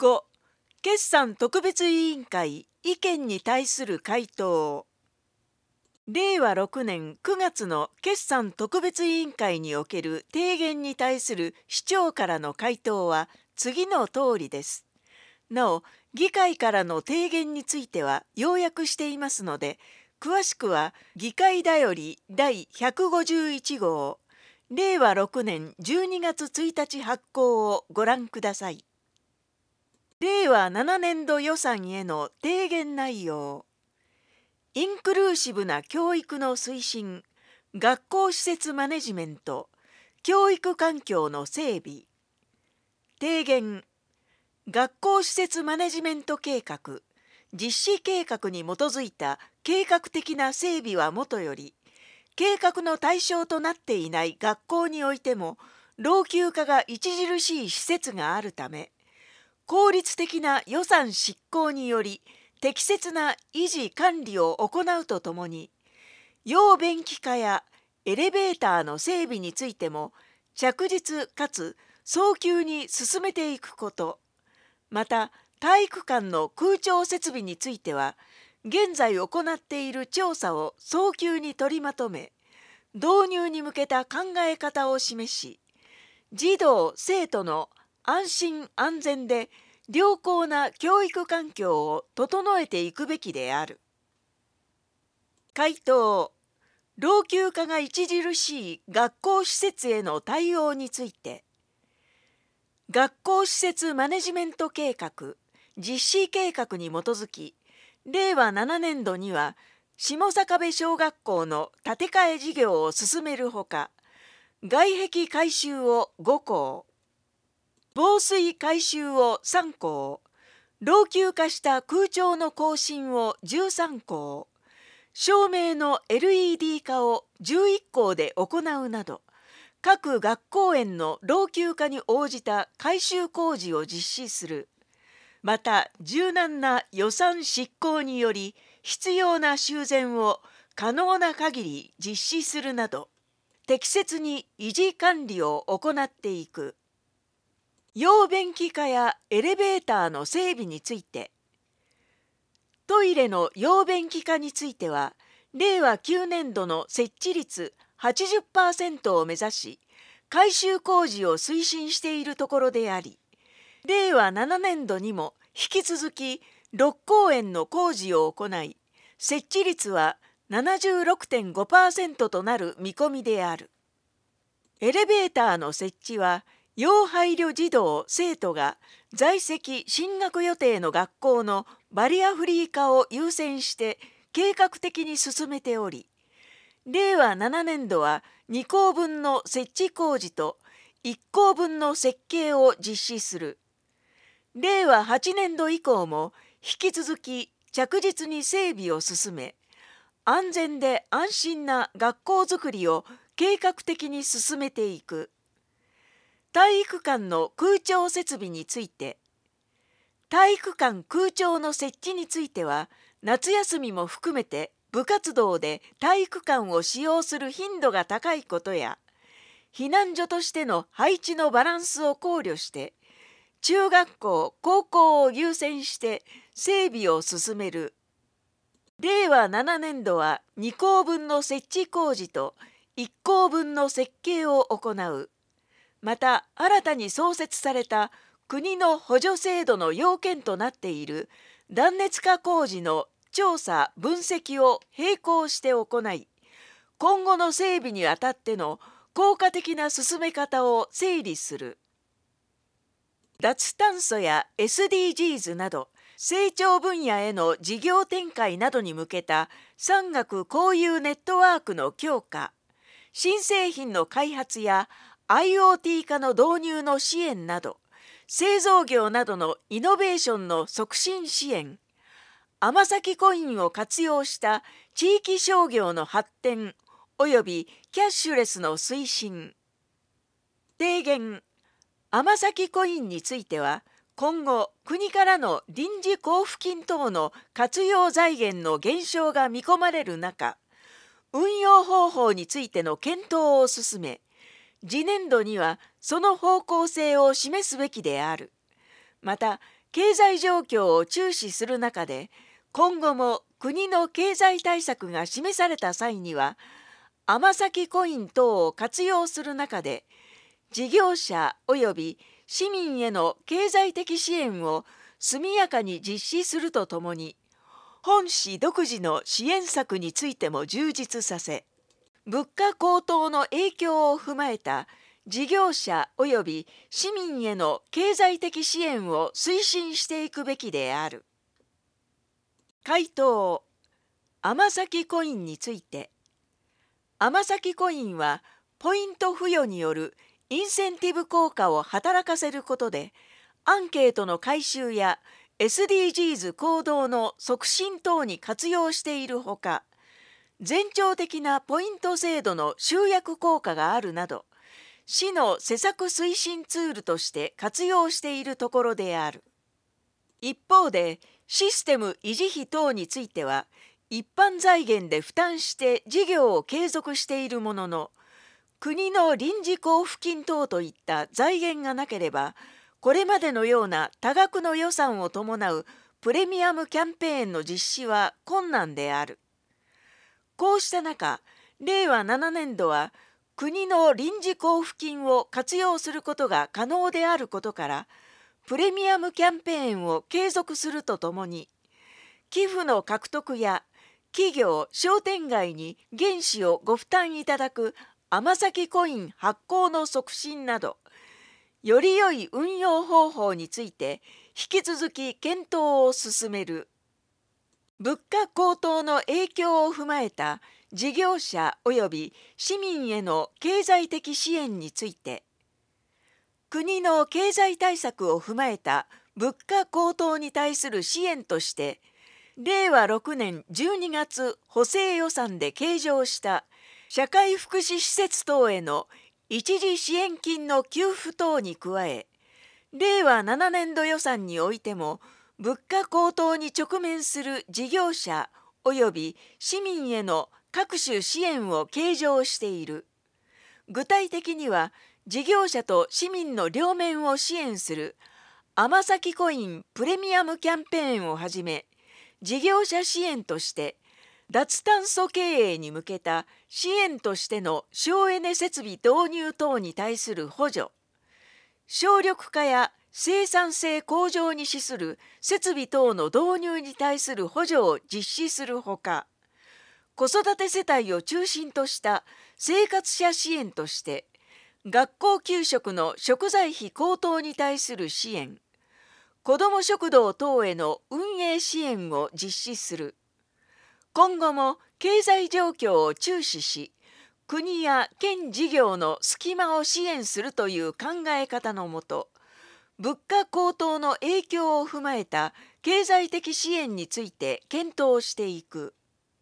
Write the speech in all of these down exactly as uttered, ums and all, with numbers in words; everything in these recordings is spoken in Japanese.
ご、決算特別委員会意見に対する回答。れいわろくねんくがつの決算特別委員会における提言に対する市長からの回答は次の通りです。なお、議会からの提言については要約していますので、詳しくは議会だよりだいひゃくごじゅういちごう、れいわろくねんじゅうにがつついたち発行をご覧ください。れいわななねんど予算への提言内容。インクルーシブな教育の推進、学校施設マネジメント、教育環境の整備。提言。学校施設マネジメント計画、実施計画に基づいた計画的な整備はもとより、計画の対象となっていない学校においても老朽化が著しい施設があるため、効率的な予算執行により適切な維持管理を行うとともに、要便器化やエレベーターの整備についても着実かつ早急に進めていくこと、また体育館の空調設備については現在行っている調査を早急に取りまとめ、導入に向けた考え方を示し、児童・生徒の安心安全で良好な教育環境を整えていくべきである。回答。老朽化が著しい学校施設への対応について、学校施設マネジメント計画、実施計画に基づき、れいわななねんどには下坂部小学校の建て替え事業を進めるほか、外壁改修をごこう、防水改修をさんこう、老朽化した空調の更新をじゅうさんこう、照明の エルイーディー 化をじゅういっこうで行うなど、各学校園の老朽化に応じた改修工事を実施する。また、柔軟な予算執行により必要な修繕を可能な限り実施するなど、適切に維持管理を行っていく。要便器化やエレベーターの整備について、トイレの要便器化については、れいわきゅうねんどの設置率 はちじゅっパーセント を目指し、改修工事を推進しているところであり、れいわななねんどにも引き続きろっこうえんの工事を行い、設置率は ななじゅうろくてんごパーセント となる見込みである。エレベーターの設置は、要配慮児童・生徒が在籍・進学予定の学校のバリアフリー化を優先して計画的に進めており、れいわななねんどはにこうぶんの設置工事といっこうぶんの設計を実施する。れいわはちねんど以降も引き続き着実に整備を進め、安全で安心な学校づくりを計画的に進めていく。体育館の空調設備について、体育館空調の設置については、夏休みも含めて部活動で体育館を使用する頻度が高いことや、避難所としての配置のバランスを考慮して、中学校・高校を優先して整備を進める。れいわななねんどはにこうぶんの設置工事といっこうぶんの設計を行う。また、新たに創設された国の補助制度の要件となっている断熱化工事の調査・分析を並行して行い、今後の整備にあたっての効果的な進め方を整理する。脱炭素や エスディージーズ など成長分野への事業展開などに向けた産学交友ネットワークの強化、新製品の開発や アイオーティー 化の導入の支援など、製造業などのイノベーションの促進支援、尼崎コインを活用した地域商業の発展およびキャッシュレスの推進。提言。尼崎コインについては、今後国からの臨時交付金等の活用財源の減少が見込まれる中、運用方法についての検討を進め、次年度にはその方向性を示すべきである。また、 経済状況を注視する中で、今後も国の経済対策が示された際には、尼崎コイン等を活用する中で、事業者及び市民への経済的支援を速やかに実施するとともに、本市独自の支援策についても充実させ、物価高騰の影響を踏まえた事業者及び市民への経済的支援を推進していくべきである。回答。尼崎コインについて。尼崎コインはポイント付与によるインセンティブ効果を働かせることで、アンケートの回収や エスディージーズ 行動の促進等に活用しているほか、前兆的なポイント制度の集約効果があるなど、市の施策推進ツールとして活用しているところである。一方で、システム維持費等については、一般財源で負担して事業を継続しているものの、国の臨時交付金等といった財源がなければ、これまでのような多額の予算を伴うプレミアムキャンペーンの実施は困難である。こうした中、れいわななねんどは国の臨時交付金を活用することが可能であることから、プレミアムキャンペーンを継続するとともに、寄付の獲得や企業・商店街に原資をご負担いただく尼崎コイン発行の促進など、より良い運用方法について引き続き検討を進める。物価高騰の影響を踏まえた事業者及び市民への経済的支援について、国の経済対策を踏まえた物価高騰に対する支援として、れいわろくねんじゅうにがつ補正予算で計上した社会福祉施設等への一時支援金の給付等に加え、れいわななねんど予算においても物価高騰に直面する事業者及び市民への各種支援を計上している。具体的には、事業者と市民の両面を支援する尼崎コインプレミアムキャンペーンをはじめ、事業者支援として脱炭素経営に向けた支援としての省エネ設備導入等に対する補助、省力化や生産性向上に資する設備等の導入に対する補助を実施するほか、子育て世帯を中心とした生活者支援として、学校給食の食材費高騰に対する支援、子ども食堂等への運営支援を実施する。今後も経済状況を注視し、国や県事業の隙間を支援するという考え方のもと、物価高騰の影響を踏まえた経済的支援について検討していく。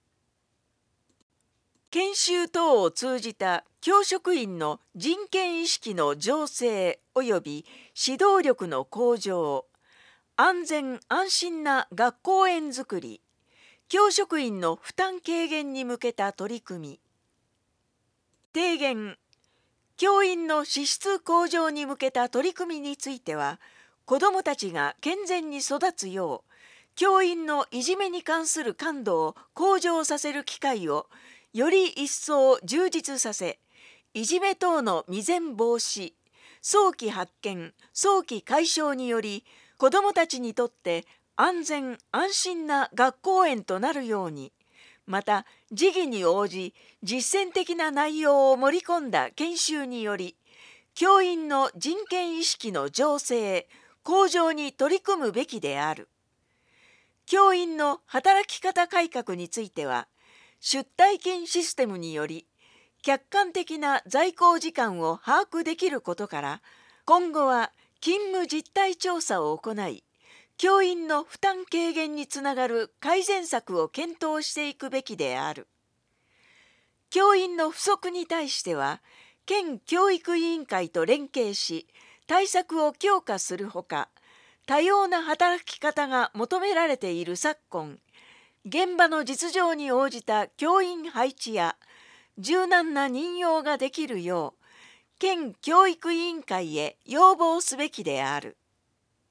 研修等を通じた教職員の人権意識の醸成及び指導力の向上、安全安心な学校園づくり、教職員の負担軽減に向けた取り組み。提言。教員の資質向上に向けた取り組みについては、子どもたちが健全に育つよう、教員のいじめに関する感度を向上させる機会をより一層充実させ、いじめ等の未然防止、早期発見、早期解消により、子どもたちにとって安全安心な学校園となるように、また時宜に応じ実践的な内容を盛り込んだ研修により、教員の人権意識の醸成向上に取り組むべきである。教員の働き方改革については、出退勤システムにより客観的な在校時間を把握できることから、今後は勤務実態調査を行い、教員の負担軽減につながる改善策を検討していくべきである。教員の不足に対しては、県教育委員会と連携し、対策を強化するほか、多様な働き方が求められている昨今、現場の実情に応じた教員配置や柔軟な任用ができるよう、県教育委員会へ要望すべきである。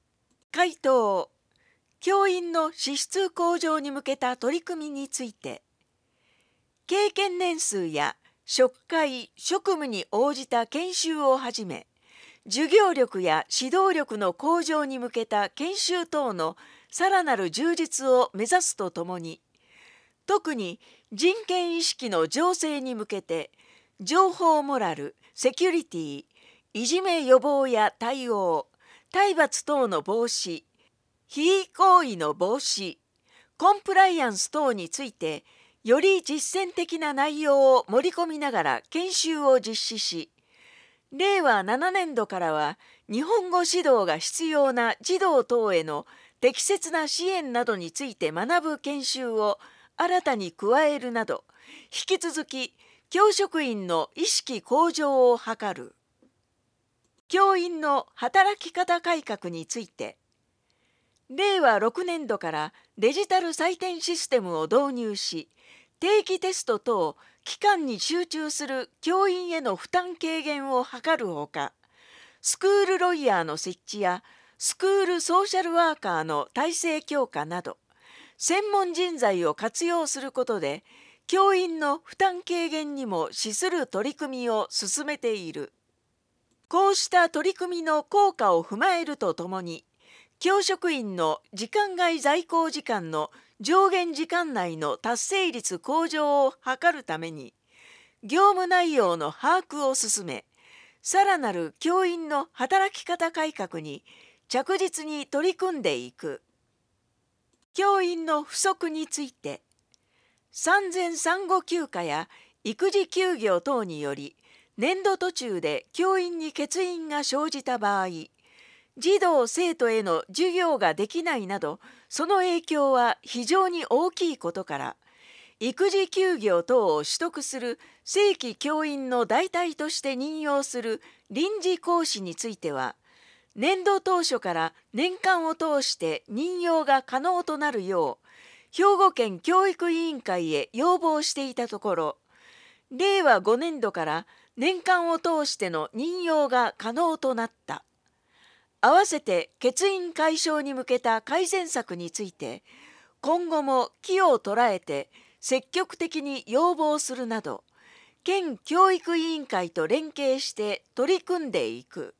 回答。教員の資質向上に向けた取り組みについて、経験年数や職会・職務に応じた研修をはじめ、授業力や指導力の向上に向けた研修等のさらなる充実を目指すとともに、特に人権意識の醸成に向けて、情報モラル、セキュリティ、いじめ予防や対応、体罰等の防止、非行為の防止、コンプライアンス等について、より実践的な内容を盛り込みながら研修を実施し、れいわななねんどからは日本語指導が必要な児童等への適切な支援などについて学ぶ研修を新たに加えるなど、引き続き教職員の意識向上を図る。教員の働き方改革について、れいわろくねんどからデジタル採点システムを導入し、定期テスト等期間に集中する教員への負担軽減を図るほか、スクールロイヤーの設置やスクールソーシャルワーカーの体制強化など、専門人材を活用することで、教員の負担軽減にも資する取り組みを進めている。こうした取り組みの効果を踏まえるとともに、教職員の時間外在校時間の上限時間内の達成率向上を図るために、業務内容の把握を進め、さらなる教員の働き方改革に着実に取り組んでいく。教員の不足について、産前産後休暇や育児休業等により、年度途中で教員に欠員が生じた場合、児童生徒への授業ができないなど、その影響は非常に大きいことから、育児休業等を取得する正規教員の代替として任用する臨時講師については、年度当初から年間を通して任用が可能となるよう、兵庫県教育委員会へ要望していたところ、れいわごねんどから年間を通しての任用が可能となった。合わせて欠員解消に向けた改善策について、今後も機を捉えて積極的に要望するなど、県教育委員会と連携して取り組んでいく。